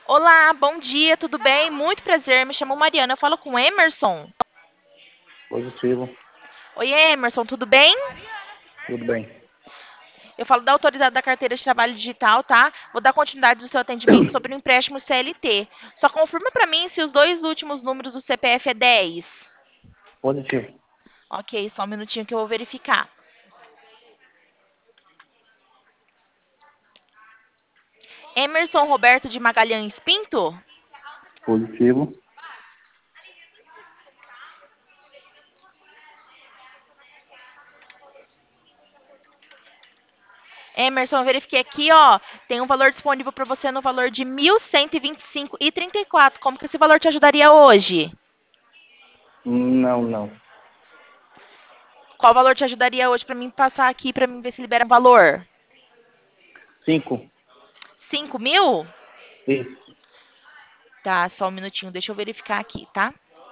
Olá, bom dia, tudo bem? Muito prazer, me chamo Mariana, eu falo com Emerson. Positivo, Oi, Emerson, tudo bem? tudo bem. Eu falo da autoridade da carteira de trabalho digital, tá? Vou dar continuidade do seu atendimento sobre o empréstimo CLT. Só confirma para mim se os dois últimos números do CPF é 10. Positivo. Ok, só um minutinho que eu vou verificar. Emerson Roberto de Magalhães Pinto? Positivo. Emerson, eu verifiquei aqui, ó, tem um valor disponível para você no valor de 1.125,34. Como que esse valor te ajudaria hoje? Não, não. Qual valor te ajudaria hoje para mim passar aqui para mim ver se libera valor? 5. 5.000? Isso. Tá, só um minutinho, deixa eu verificar aqui, tá?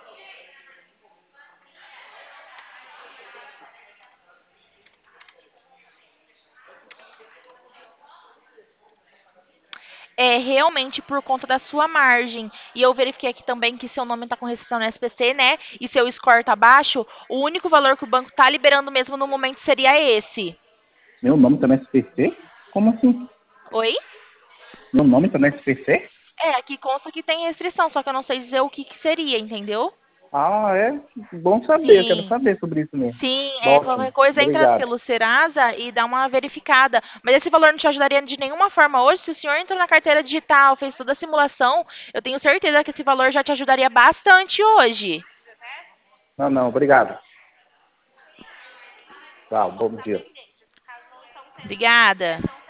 É realmente por conta da sua margem. E eu verifiquei aqui também que seu nome está com restrição no SPC, né? E seu score tá baixo. O único valor que o banco tá liberando mesmo no momento seria esse. Meu nome tá no SPC? Como assim? Oi? Meu nome tá no SPC? É, aqui consta que tem restrição, só que eu não sei dizer o que que seria, entendeu? Ah, é? Bom saber, eu quero Sim. saber sobre isso mesmo. Sim, qualquer Ótimo. coisa entra Obrigado. pelo Serasa e dá uma verificada. Mas esse valor não te ajudaria de nenhuma forma hoje. Se o senhor entrou na carteira digital, fez toda a simulação, eu tenho certeza que esse valor já te ajudaria bastante hoje. Não, não, obrigado. Tchau, bom dia. Obrigada.